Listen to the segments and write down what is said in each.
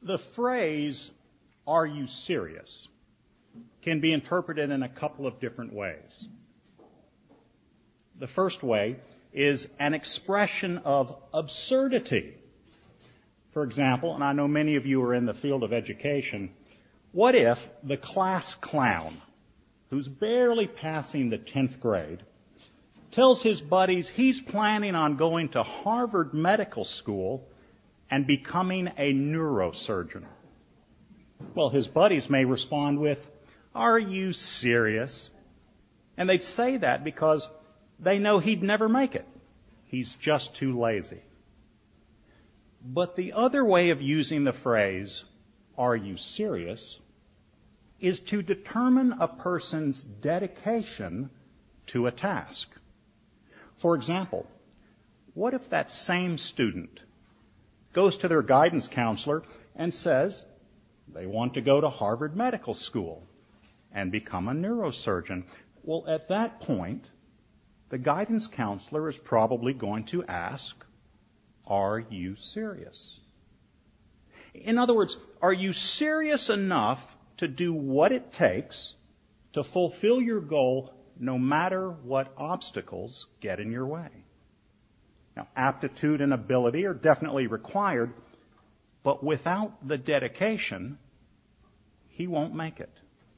The phrase, "Are you serious?" can be interpreted in a couple of different ways. The first way is an expression of absurdity. For example, and I know many of you are in the field of education, what if the class clown, who's barely passing the 10th grade, tells his buddies he's planning on going to Harvard Medical School and becoming a neurosurgeon? Well, his buddies may respond with, "Are you serious?" And they'd say that because they know he'd never make it. He's just too lazy. But the other way of using the phrase, "Are you serious?" is to determine a person's dedication to a task. For example, what if that same student goes to their guidance counselor and says they want to go to Harvard Medical School and become a neurosurgeon? Well, at that point, the guidance counselor is probably going to ask, "Are you serious?" In other words, are you serious enough to do what it takes to fulfill your goal no matter what obstacles get in your way? Now, aptitude and ability are definitely required, but without the dedication, he won't make it.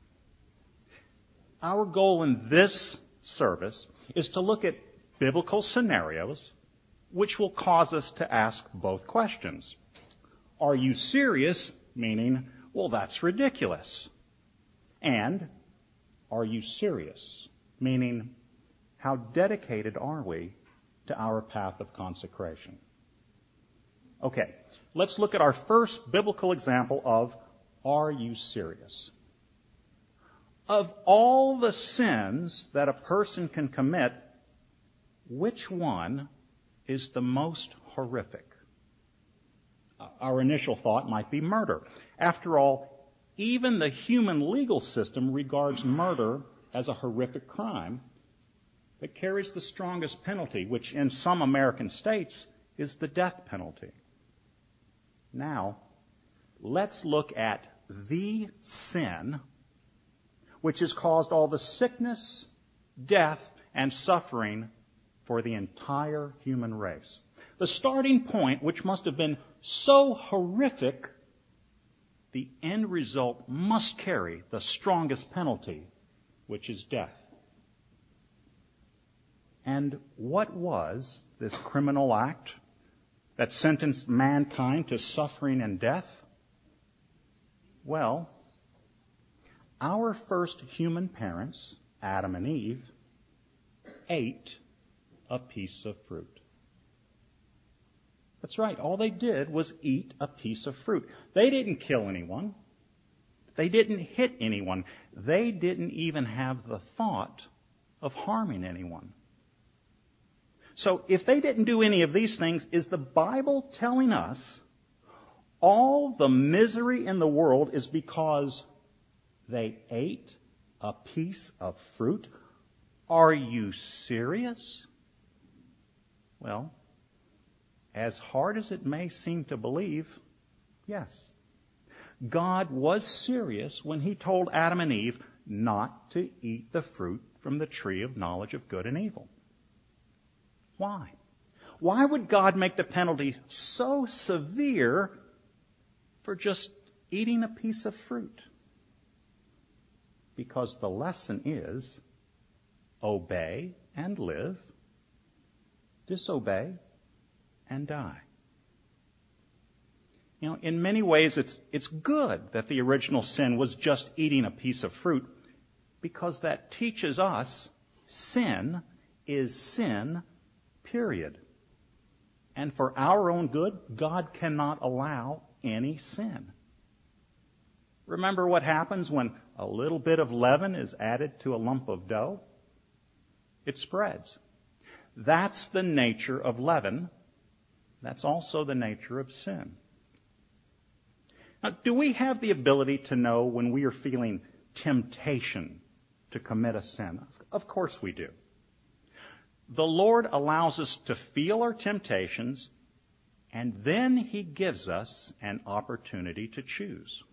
Our goal in this service is to look at biblical scenarios which will cause us to ask both questions. Are you serious? Meaning, well, that's ridiculous. And are you serious? Meaning, how dedicated are we to our path of consecration? Okay, let's look at our first biblical example of are you serious? Of all the sins that a person can commit, which one is the most horrific? Our initial thought might be murder. After all, even the human legal system regards murder as a horrific crime that carries the strongest penalty, which in some American states is the death penalty. Now, let's look at the sin which has caused all the sickness, death, and suffering for the entire human race. The starting point, which must have been so horrific, the end result must carry the strongest penalty, which is death. And what was this criminal act that sentenced mankind to suffering and death? Well, our first human parents, Adam and Eve, ate a piece of fruit. That's right. All they did was eat a piece of fruit. They didn't kill anyone. They didn't hit anyone. They didn't even have the thought of harming anyone. So if they didn't do any of these things, is the Bible telling us all the misery in the world is because they ate a piece of fruit? Are you serious? Well, as hard as it may seem to believe, yes. God was serious when He told Adam and Eve not to eat the fruit from the tree of knowledge of good and evil. Why? Why would God make the penalty so severe for just eating a piece of fruit? Because the lesson is obey and live, disobey and die. You know, in many ways it's good that the original sin was just eating a piece of fruit, because that teaches us sin is sin, period. And for our own good, God cannot allow any sin. Remember what happens when a little bit of leaven is added to a lump of dough? It spreads. That's the nature of leaven. That's also the nature of sin. Now, do we have the ability to know when we are feeling temptation to commit a sin? Of course we do. The Lord allows us to feel our temptations And then He gives us an opportunity to choose.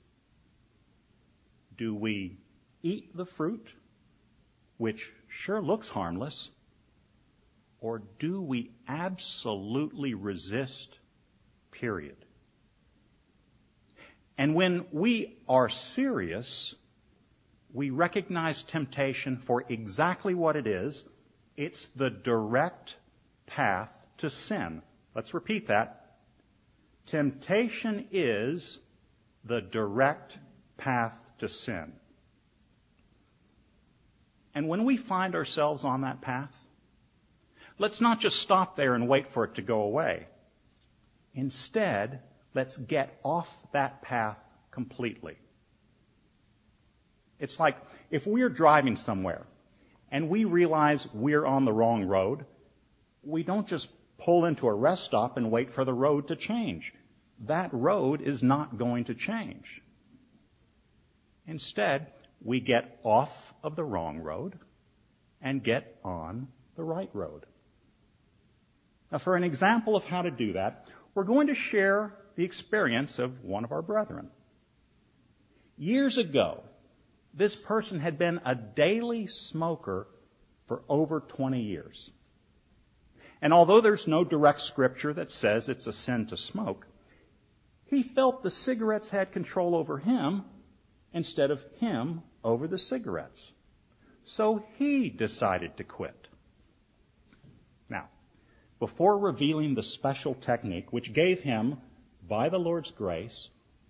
Do we eat the fruit, which sure looks harmless, or do we absolutely resist, period? And when we are serious, we recognize temptation for exactly what it is. It's the direct path to sin. Let's repeat that. Temptation is the direct path to sin. And when we find ourselves on that path, let's not just stop there and wait for it to go away. Instead, let's get off that path completely. It's like if we're driving somewhere and we realize we're on the wrong road, we don't just pull into a rest stop and wait for the road to change. That road is not going to change. Instead, we get off of the wrong road and get on the right road. Now, for an example of how to do that, we're going to share the experience of one of our brethren. Years ago, this person had been a daily smoker for over 20 years. And although there's no direct scripture that says it's a sin to smoke, he felt the cigarettes had control over him instead of him over the cigarettes. So he decided to quit. Now, before revealing the special technique which gave him, by the Lord's grace,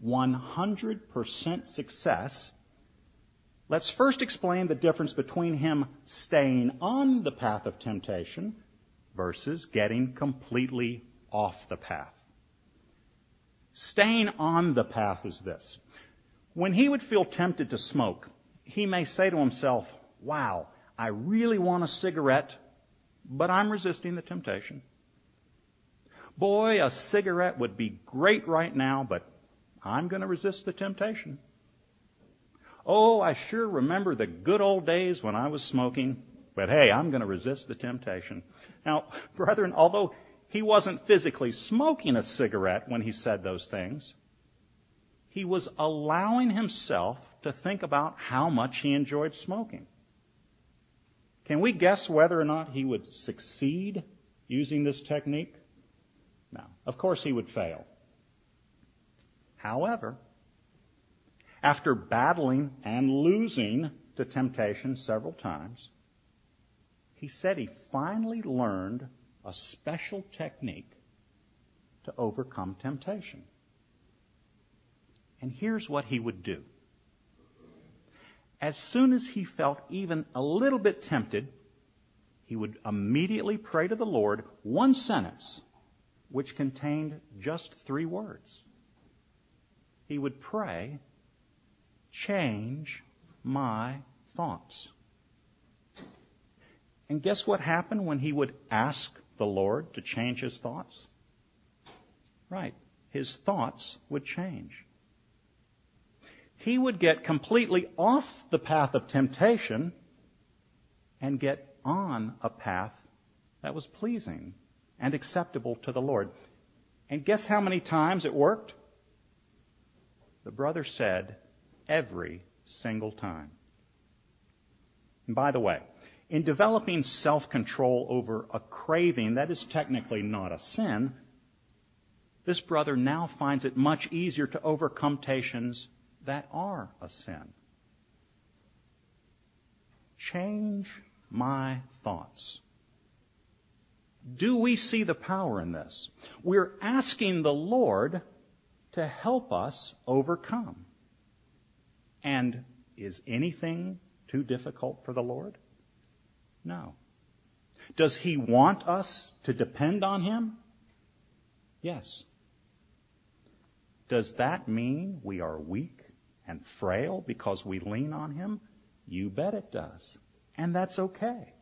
100% success, let's first explain the difference between him staying on the path of temptation versus getting completely off the path. Staying on the path is this. When he would feel tempted to smoke, he may say to himself, "Wow, I really want a cigarette, but I'm resisting the temptation. Boy, a cigarette would be great right now, but I'm going to resist the temptation. Oh, I sure remember the good old days when I was smoking, but hey, I'm going to resist the temptation." Now, brethren, although he wasn't physically smoking a cigarette when he said those things, he was allowing himself to think about how much he enjoyed smoking. Can we guess whether or not he would succeed using this technique? No. Of course he would fail. However, after battling and losing to temptation several times, he said he finally learned a special technique to overcome temptation. And here's what he would do. As soon as he felt even a little bit tempted, he would immediately pray to the Lord one sentence, which contained just 3 words. He would pray, "Change my thoughts." And guess what happened when he would ask the Lord to change his thoughts? Right. His thoughts would change. He would get completely off the path of temptation and get on a path that was pleasing and acceptable to the Lord. And guess how many times it worked? The brother said, every single time. And by the way, in developing self-control over a craving that is technically not a sin, this brother now finds it much easier to overcome temptations that are a sin. Change my thoughts. Do we see the power in this? We're asking the Lord to help us overcome. And is anything too difficult for the Lord? No. Does He want us to depend on Him? Yes. Does that mean we are weak and frail because we lean on Him? You bet it does. And that's okay.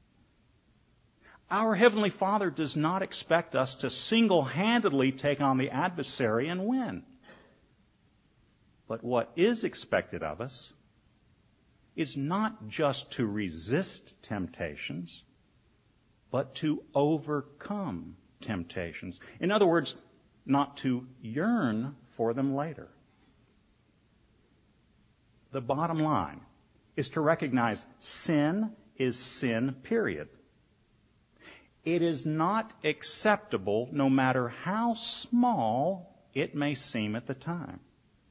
Our Heavenly Father does not expect us to single-handedly take on the adversary and win. But what is expected of us is not just to resist temptations, but to overcome temptations. In other words, not to yearn for them later. The bottom line is to recognize sin is sin, period. It is not acceptable no matter how small it may seem at the time.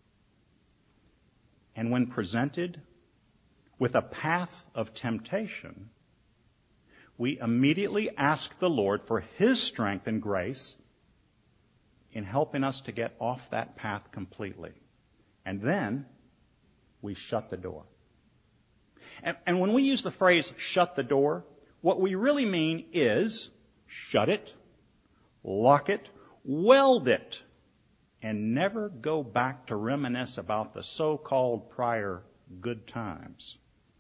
And when presented with a path of temptation, we immediately ask the Lord for His strength and grace in helping us to get off that path completely. And then we shut the door. And when we use the phrase shut the door, what we really mean is shut it, lock it, weld it, and never go back to reminisce about the so-called prior good times.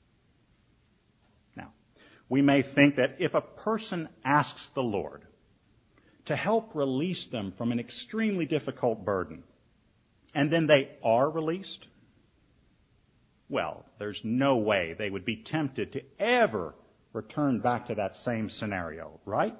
Now, we may think that if a person asks the Lord to help release them from an extremely difficult burden, and then they are released, well, there's no way they would be tempted to ever return back to that same scenario, right?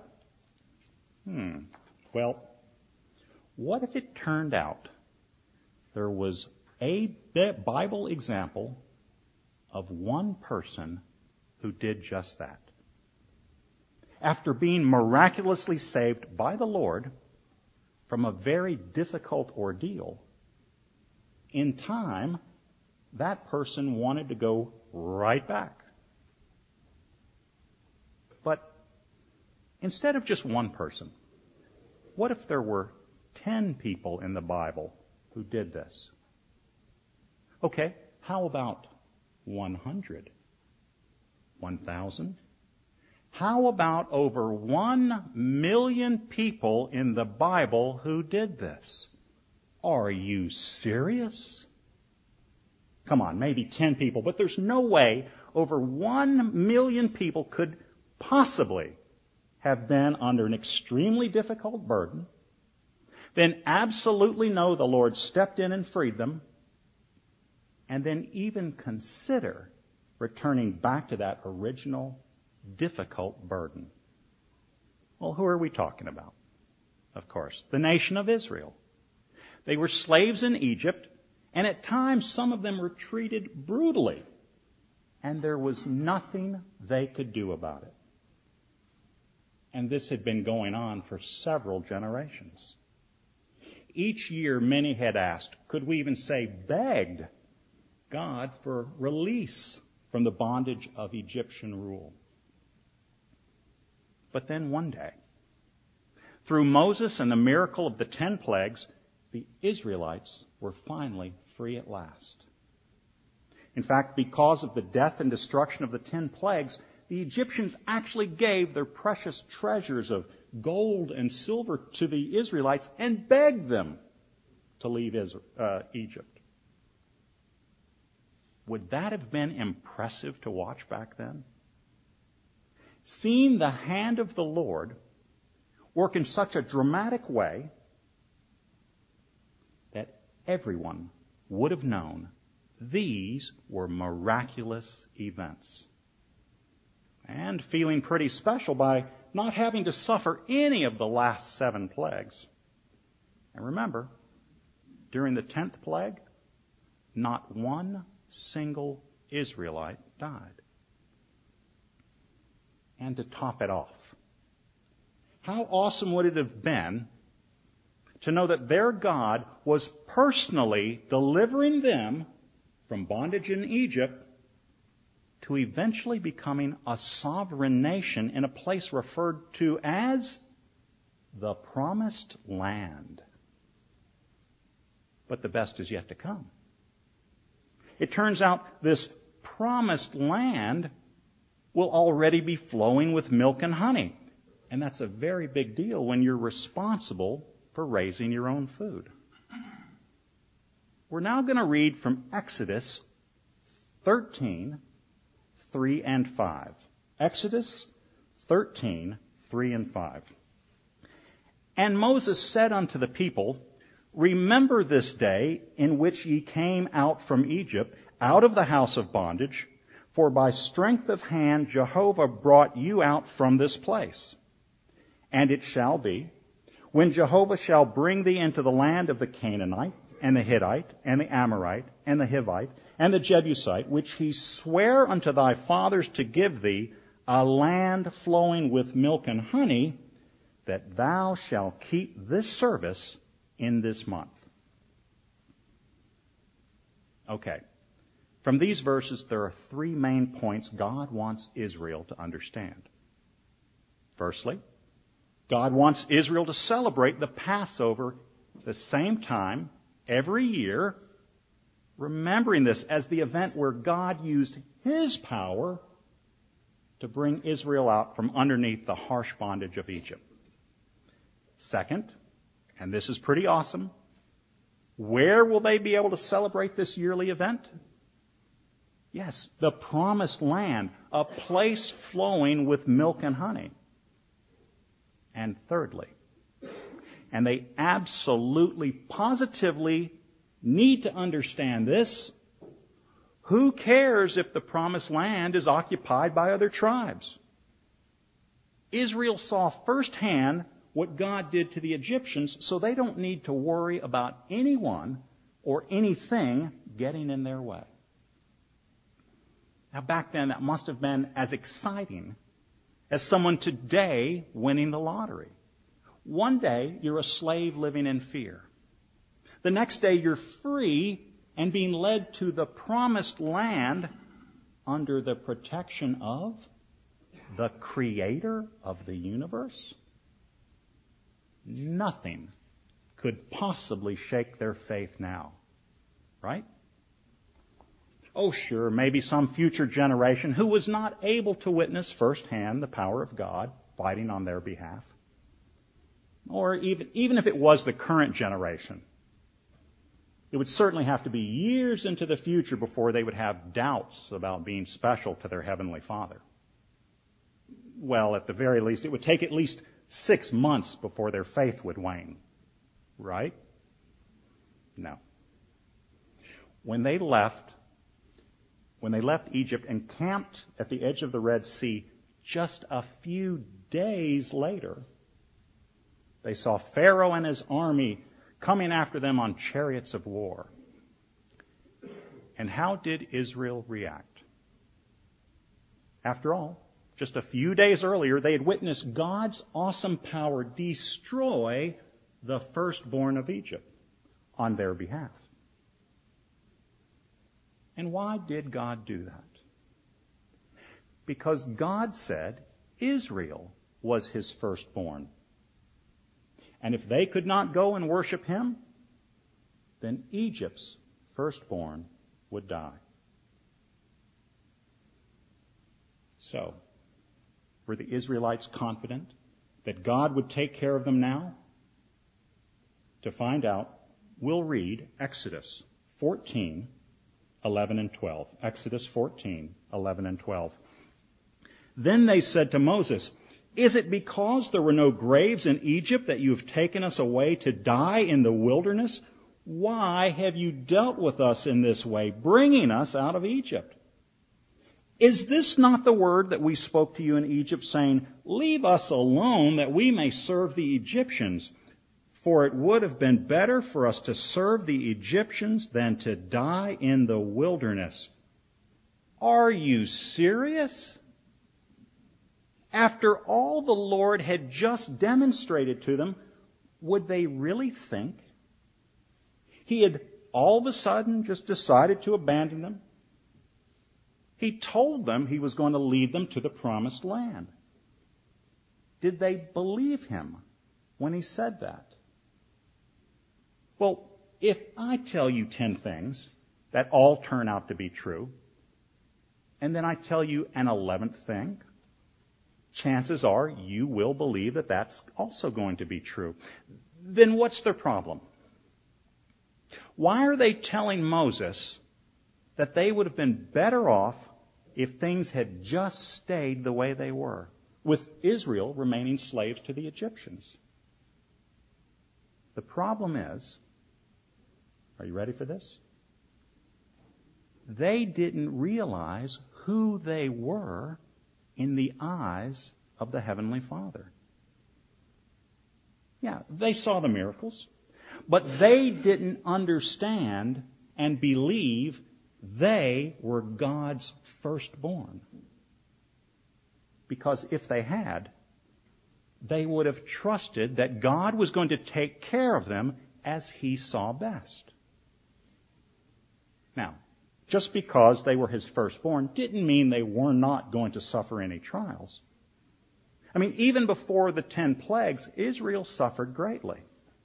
Well, what if it turned out there was a Bible example of one person who did just that? After being miraculously saved by the Lord from a very difficult ordeal, in time, that person wanted to go right back. But instead of just one person, what if there were 10 people in the Bible who did this? Okay, how about 100? 1,000? How about over 1 million people in the Bible who did this? Are you serious? Come on, maybe 10 people, but there's no way over 1 million people could possibly have been under an extremely difficult burden, then absolutely know the Lord stepped in and freed them, and then even consider returning back to that original difficult burden. Well, who are we talking about? Of course, the nation of Israel. They were slaves in Egypt, and at times some of them were treated brutally, and there was nothing they could do about it. And this had been going on for several generations. Each year, many had asked, could we even say begged, God for release from the bondage of Egyptian rule. But then one day, through Moses and the miracle of the 10 plagues, the Israelites were finally free at last. In fact, because of the death and destruction of the 10 plagues, the Egyptians actually gave their precious treasures of gold and silver to the Israelites and begged them to leave Egypt. Would that have been impressive to watch back then? Seeing the hand of the Lord work in such a dramatic way that everyone would have known these were miraculous events. And feeling pretty special by not having to suffer any of the last 7 plagues. And remember, during the 10th plague, not one single Israelite died. And to top it off, how awesome would it have been to know that their God was personally delivering them from bondage in Egypt to eventually becoming a sovereign nation in a place referred to as the Promised Land. But the best is yet to come. It turns out this Promised Land will already be flowing with milk and honey. And that's a very big deal when you're responsible for raising your own food. We're now going to read from Exodus 13, 3 and 5. Exodus 13, 3 and 5. And Moses said unto the people, Remember this day in which ye came out from Egypt, out of the house of bondage, for by strength of hand Jehovah brought you out from this place. And it shall be, when Jehovah shall bring thee into the land of the Canaanite, and the Hittite, and the Amorite, and the Hivite, and the Jebusite, which he sware unto thy fathers to give thee, a land flowing with milk and honey, that thou shalt keep this service in this month. Okay. From these verses, there are three main points God wants Israel to understand. Firstly, God wants Israel to celebrate the Passover at the same time every year, remembering this as the event where God used His power to bring Israel out from underneath the harsh bondage of Egypt. Second, and this is pretty awesome, where will they be able to celebrate this yearly event? Yes, the Promised Land, a place flowing with milk and honey. And thirdly, and they absolutely, positively need to understand this, who cares if the Promised Land is occupied by other tribes? Israel saw firsthand what God did to the Egyptians, so they don't need to worry about anyone or anything getting in their way. Now, back then, that must have been as exciting as someone today winning the lottery. One day, you're a slave living in fear. The next day, you're free and being led to the Promised Land under the protection of the Creator of the universe. Nothing could possibly shake their faith now, right? Oh, sure, maybe some future generation who was not able to witness firsthand the power of God fighting on their behalf. Or even if it was the current generation, it would certainly have to be years into the future before they would have doubts about being special to their Heavenly Father. Well, at the very least, it would take at least 6 months before their faith would wane. Right? No. When they left Egypt and camped at the edge of the Red Sea, just a few days later, they saw Pharaoh and his army coming after them on chariots of war. And how did Israel react? After all, just a few days earlier, they had witnessed God's awesome power destroy the firstborn of Egypt on their behalf. And why did God do that? Because God said Israel was His firstborn. And if they could not go and worship Him, then Egypt's firstborn would die. So, were the Israelites confident that God would take care of them now? To find out, we'll read Exodus 14, 11 and 12. Exodus 14, 11 and 12. Then they said to Moses, "Is it because there were no graves in Egypt that you have taken us away to die in the wilderness? Why have you dealt with us in this way, bringing us out of Egypt? Is this not the word that we spoke to you in Egypt, saying, 'Leave us alone that we may serve the Egyptians'? For it would have been better for us to serve the Egyptians than to die in the wilderness." Are you serious? After all the Lord had just demonstrated to them, would they really think He had all of a sudden just decided to abandon them? He told them He was going to lead them to the Promised Land. Did they believe Him when He said that? Well, if I tell you 10 things that all turn out to be true, and then I tell you an 11th thing, chances are you will believe that that's also going to be true. Then what's their problem? Why are they telling Moses that they would have been better off if things had just stayed the way they were, with Israel remaining slaves to the Egyptians? The problem is, are you ready for this? They didn't realize who they were in the eyes of the Heavenly Father. Yeah, they saw the miracles, but they didn't understand and believe they were God's firstborn. Because if they had, they would have trusted that God was going to take care of them as He saw best. Now, just because they were His firstborn didn't mean they were not going to suffer any trials. I mean, even before the 10 plagues, Israel suffered greatly.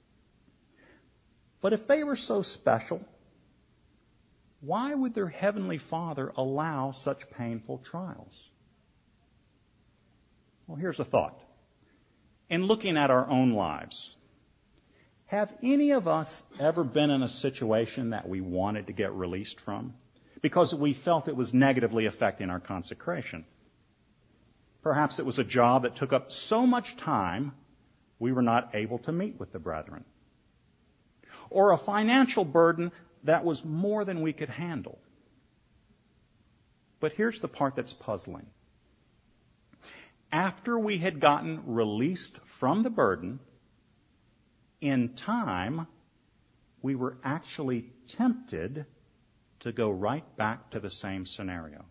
But if they were so special, why would their Heavenly Father allow such painful trials? Well, here's a thought. In looking at our own lives, have any of us ever been in a situation that we wanted to get released from because we felt it was negatively affecting our consecration? Perhaps it was a job that took up so much time we were not able to meet with the brethren. Or a financial burden that was more than we could handle. But here's the part that's puzzling. After we had gotten released from the burden, in time, we were actually tempted to go right back to the same scenario.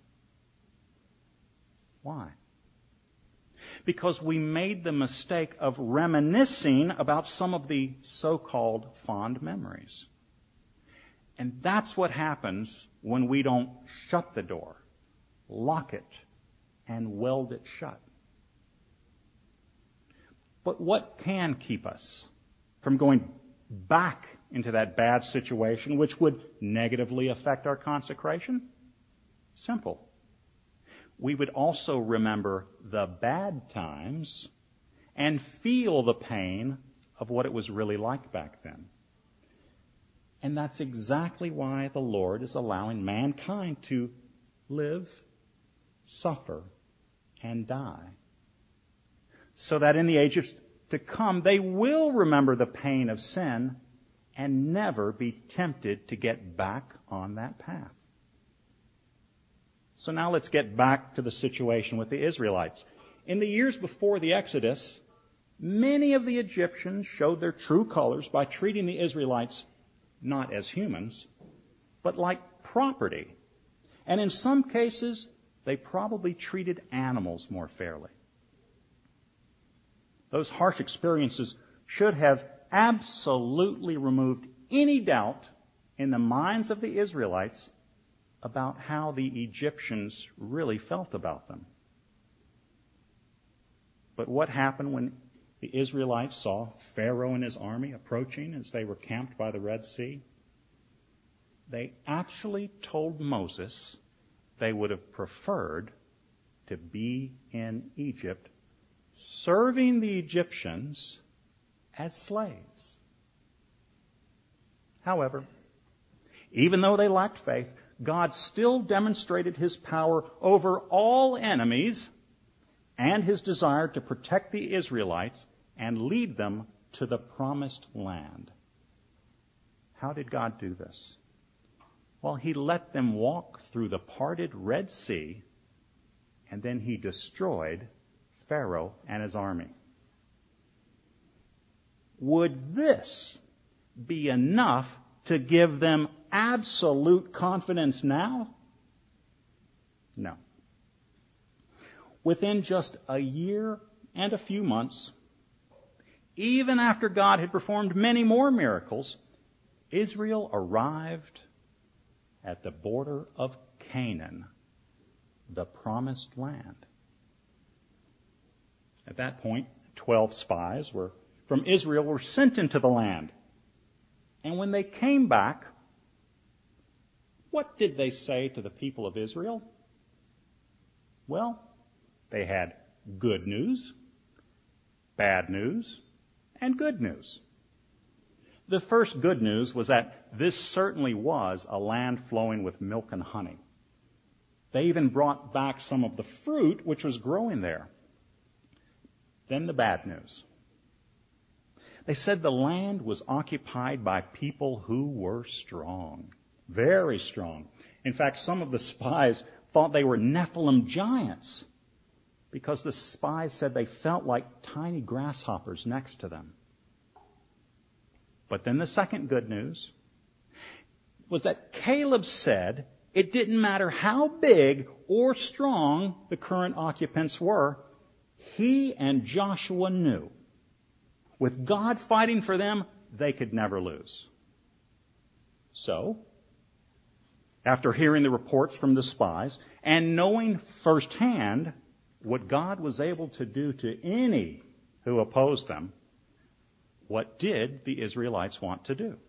Why? Because we made the mistake of reminiscing about some of the so-called fond memories. And that's what happens when we don't shut the door, lock it, and weld it shut. But what can keep us from going back into that bad situation which would negatively affect our consecration? Simple. We would also remember the bad times and feel the pain of what it was really like back then. And that's exactly why the Lord is allowing mankind to live, suffer, and die. So that in the ages to come, they will remember the pain of sin and never be tempted to get back on that path. So now let's get back to the situation with the Israelites. In the years before the Exodus, many of the Egyptians showed their true colors by treating the Israelites not as humans, but like property. And in some cases, they probably treated animals more fairly. Those harsh experiences should have absolutely removed any doubt in the minds of the Israelites about how the Egyptians really felt about them. But what happened when the Israelites saw Pharaoh and his army approaching as they were camped by the Red Sea? They actually told Moses they would have preferred to be in Egypt, serving the Egyptians as slaves. However, even though they lacked faith, God still demonstrated His power over all enemies and His desire to protect the Israelites and lead them to the promised land. How did God do this? Well, He let them walk through the parted Red Sea, and then He destroyed Pharaoh and his army. Would this be enough to give them absolute confidence now? No. Within just a year and a few months, even after God had performed many more miracles, Israel arrived at the border of Canaan, the promised land. At that point, 12 spies from Israel were sent into the land. And when they came back, what did they say to the people of Israel? Well, they had good news, bad news, and good news. The first good news was that this certainly was a land flowing with milk and honey. They even brought back some of the fruit which was growing there. Then the bad news. They said the land was occupied by people who were strong, very strong. In fact, some of the spies thought they were Nephilim giants because the spies said they felt like tiny grasshoppers next to them. But then the second good news was that Caleb said it didn't matter how big or strong the current occupants were, he and Joshua knew with God fighting for them, they could never lose. So, after hearing the reports from the spies and knowing firsthand what God was able to do to any who opposed them, what did the Israelites want to do?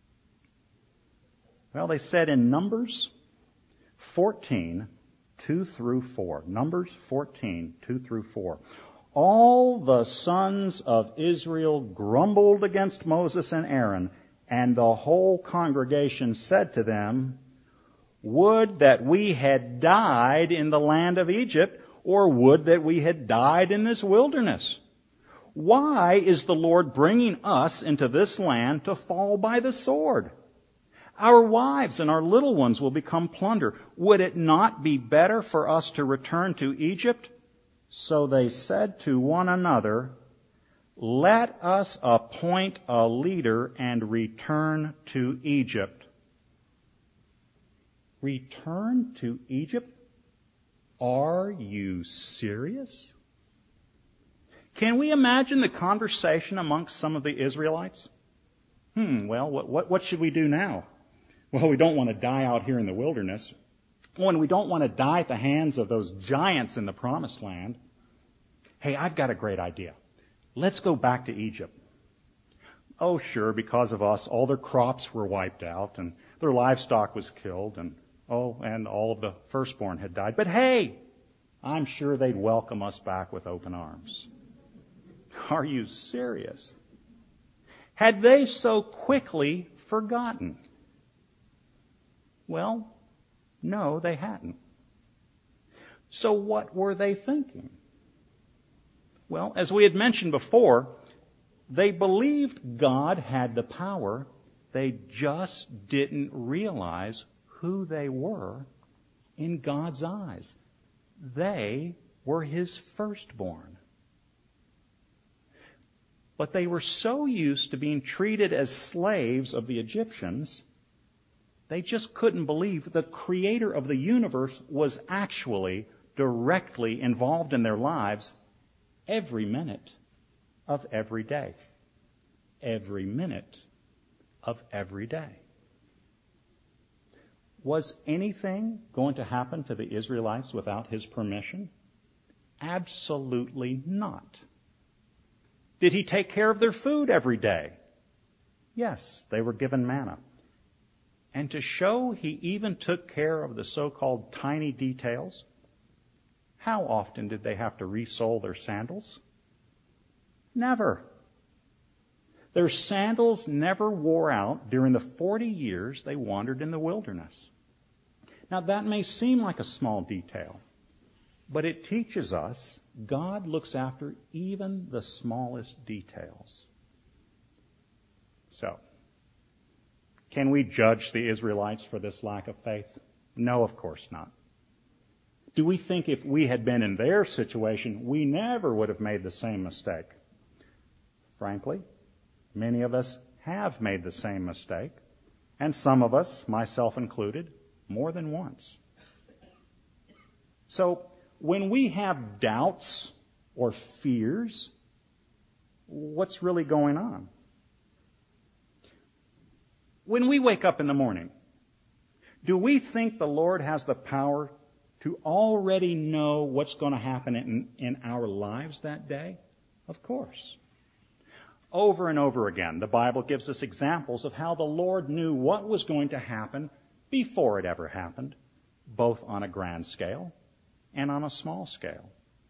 Well, they said in Numbers 14, 2 through 4. Numbers 14, 2 through 4. All the sons of Israel grumbled against Moses and Aaron, and the whole congregation said to them, "Would that we had died in the land of Egypt, or would that we had died in this wilderness. Why is the Lord bringing us into this land to fall by the sword? Our wives and our little ones will become plunder. Would it not be better for us to return to Egypt?" So they said to one another, "Let us appoint a leader and return to Egypt." Return to Egypt? Are you serious? Can we imagine the conversation amongst some of the Israelites? Well, what should we do now? Well, we don't want to die out here in the wilderness. Oh, and we don't want to die at the hands of those giants in the promised land. Hey, I've got a great idea. Let's go back to Egypt. Oh, sure, because of us, all their crops were wiped out, and their livestock was killed, and all of the firstborn had died. But hey, I'm sure they'd welcome us back with open arms. Are you serious? Had they so quickly forgotten? Well, no, they hadn't. So what were they thinking? Well, as we had mentioned before, they believed God had the power. They just didn't realize who they were in God's eyes. They were His firstborn. But they were so used to being treated as slaves of the Egyptians, they just couldn't believe the Creator of the universe was actually directly involved in their lives every minute of every day. Every minute of every day. Was anything going to happen to the Israelites without His permission? Absolutely not. Did He take care of their food every day? Yes, they were given manna. And to show He even took care of the so-called tiny details, how often did they have to resole their sandals? Never. Their sandals never wore out during the 40 years they wandered in the wilderness. Now that may seem like a small detail, but it teaches us God looks after even the smallest details. So, can we judge the Israelites for this lack of faith? No, of course not. Do we think if we had been in their situation, we never would have made the same mistake? Frankly, many of us have made the same mistake, and some of us, myself included, more than once. So, when we have doubts or fears, what's really going on? When we wake up in the morning, do we think the Lord has the power to already know what's going to happen in our lives that day? Of course. Over and over again, the Bible gives us examples of how the Lord knew what was going to happen before it ever happened, both on a grand scale and on a small scale.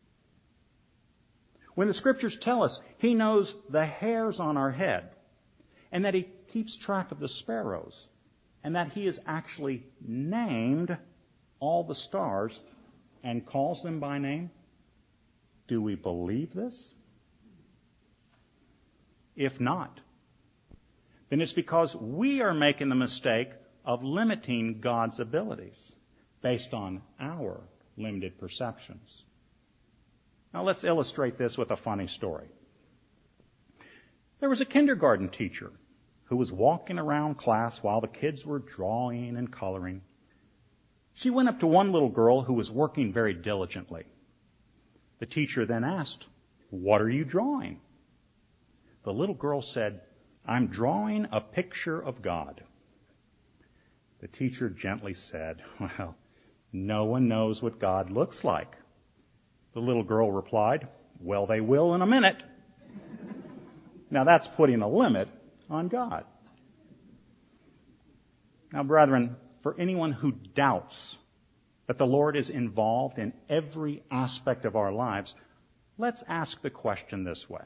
When the Scriptures tell us He knows the hairs on our head, and that He keeps track of the sparrows, and that He has actually named all the stars and calls them by name, do we believe this? If not, then it's because we are making the mistake of limiting God's abilities based on our limited perceptions. Now let's illustrate this with a funny story. There was a kindergarten teacher who was walking around class while the kids were drawing and coloring. She went up to one little girl who was working very diligently. The teacher then asked, "What are you drawing?" The little girl said, "I'm drawing a picture of God." The teacher gently said, "Well, no one knows what God looks like." The little girl replied, "Well, they will in a minute." Now that's putting a limit on God. Now, brethren, for anyone who doubts that the Lord is involved in every aspect of our lives, let's ask the question this way.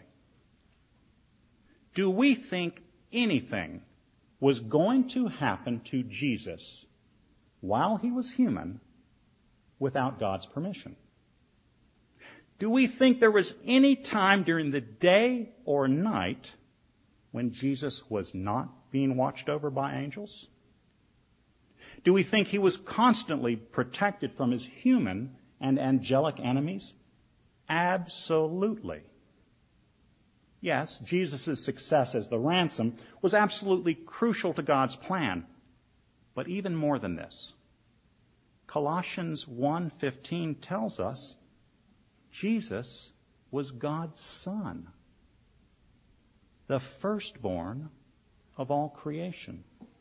Do we think anything was going to happen to Jesus while he was human without God's permission? Do we think there was any time during the day or night when Jesus was not being watched over by angels? Do we think he was constantly protected from his human and angelic enemies? Absolutely. Yes, Jesus' success as the ransom was absolutely crucial to God's plan. But even more than this, Colossians 1:15 tells us Jesus was God's Son, the firstborn of all creation.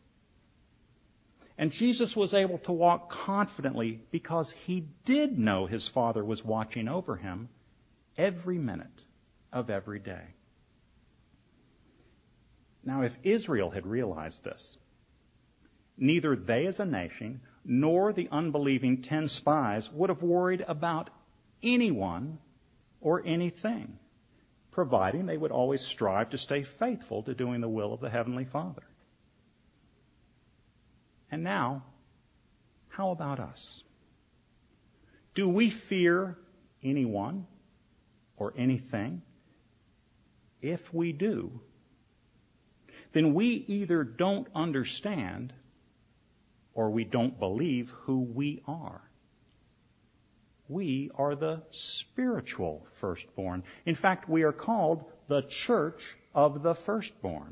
And Jesus was able to walk confidently because he did know his Father was watching over him every minute of every day. Now, if Israel had realized this, neither they as a nation nor the unbelieving 10 spies would have worried about anyone or anything, providing they would always strive to stay faithful to doing the will of the Heavenly Father. And now, how about us? Do we fear anyone or anything? If we do, then we either don't understand or we don't believe who we are. We are the spiritual firstborn. In fact, we are called the church of the firstborn.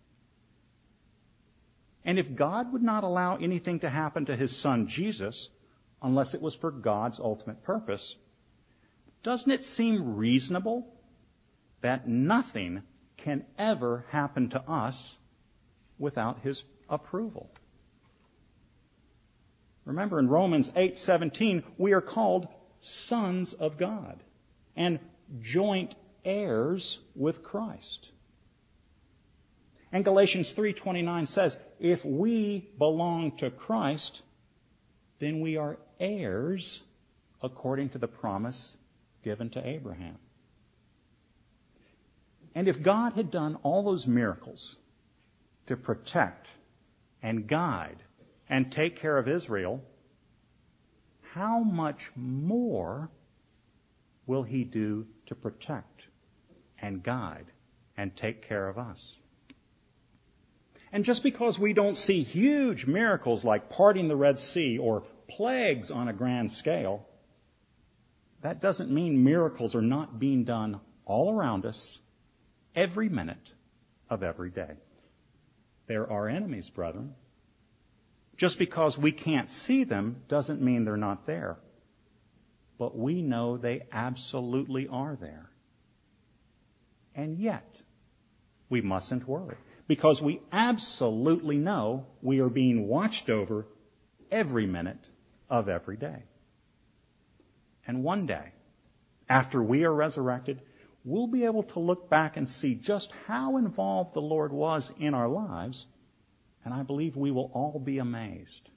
And if God would not allow anything to happen to his Son Jesus, unless it was for God's ultimate purpose, doesn't it seem reasonable that nothing can ever happen to us without his approval? Remember, in Romans 8:17, we are called sons of God and joint heirs with Christ. And Galatians 3:29 says, if we belong to Christ, then we are heirs according to the promise given to Abraham. And if God had done all those miracles to protect and guide and take care of Israel, how much more will he do to protect and guide and take care of us? And just because we don't see huge miracles like parting the Red Sea or plagues on a grand scale, that doesn't mean miracles are not being done all around us every minute of every day. They're our enemies, brethren. Just because we can't see them doesn't mean they're not there. But we know they absolutely are there. And yet, we mustn't worry, because we absolutely know we are being watched over every minute of every day. And one day, after we are resurrected, we'll be able to look back and see just how involved the Lord was in our lives, and I believe we will all be amazed.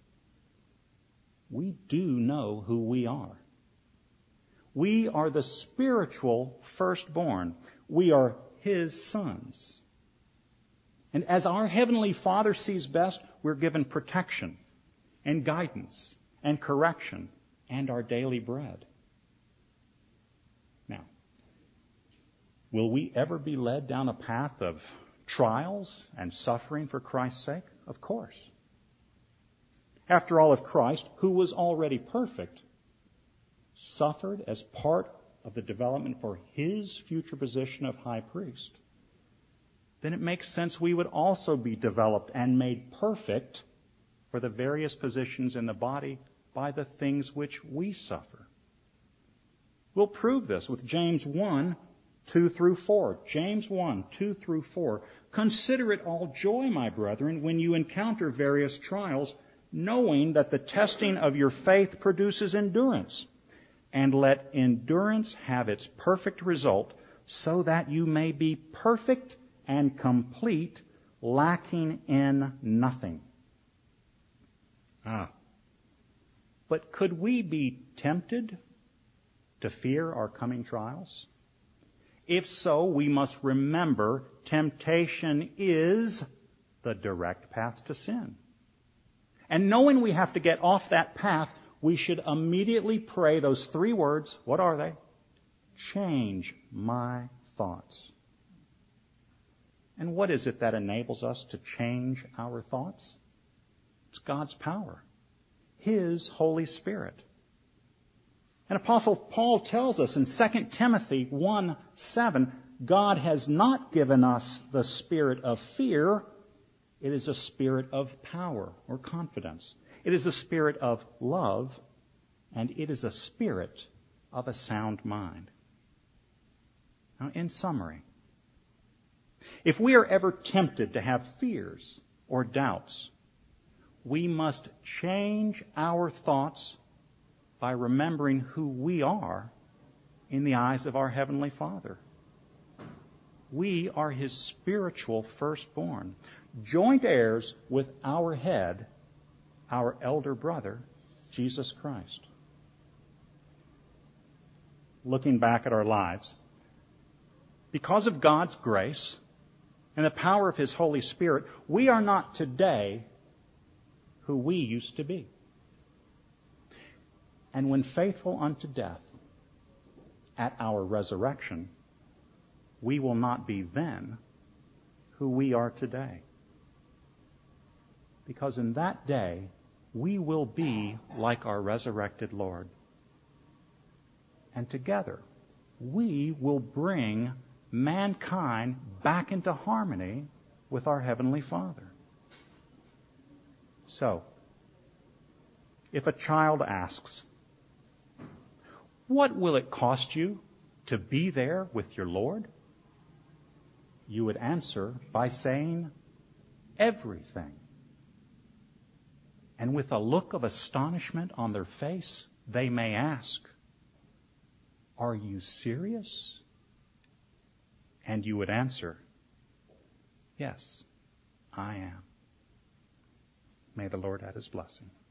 We do know who we are. We are the spiritual firstborn. We are his sons. And as our Heavenly Father sees best, we're given protection and guidance and correction and our daily bread. Now, will we ever be led down a path of trials and suffering for Christ's sake? Of course. After all, if Christ, who was already perfect, suffered as part of the development for his future position of high priest, then it makes sense we would also be developed and made perfect for the various positions in the body by the things which we suffer. We'll prove this with James 1, 2 through 4. James 1, 2 through 4. Consider it all joy, my brethren, when you encounter various trials, knowing that the testing of your faith produces endurance. And let endurance have its perfect result, so that you may be perfect and complete, lacking in nothing. But could we be tempted to fear our coming trials? If so, we must remember temptation is the direct path to sin. And knowing we have to get off that path, we should immediately pray those 3 words. What are they? Change my thoughts. And what is it that enables us to change our thoughts? It's God's power, His Holy Spirit. And Apostle Paul tells us in 2 Timothy 1:7, God has not given us the spirit of fear. It is a spirit of power or confidence. It is a spirit of love, and it is a spirit of a sound mind. Now, in summary, if we are ever tempted to have fears or doubts, we must change our thoughts by remembering who we are in the eyes of our Heavenly Father. We are His spiritual firstborn, joint heirs with our head, our elder brother, Jesus Christ. Looking back at our lives, because of God's grace and the power of His Holy Spirit, we are not today who we used to be. And when faithful unto death, at our resurrection, we will not be then who we are today. Because in that day, we will be like our resurrected Lord. And together, we will bring mankind back into harmony with our Heavenly Father. So, if a child asks, what will it cost you to be there with your Lord? You would answer by saying, everything. And with a look of astonishment on their face, they may ask, are you serious? And you would answer, yes, I am. May the Lord add His blessing.